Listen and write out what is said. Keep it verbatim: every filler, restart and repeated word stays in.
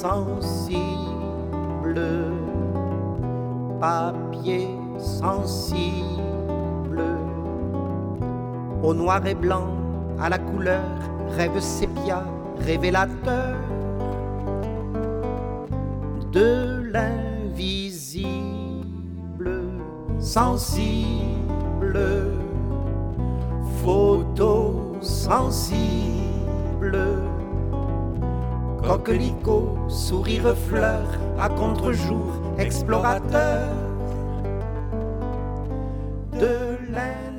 sensible, papier sensible, au noir et blanc, à la couleur, rêve sépia, révélateur de l'invisible, sensible, photo sensible, coquelicot, sourire fleur, à contre-jour, explorateur de l'invisible.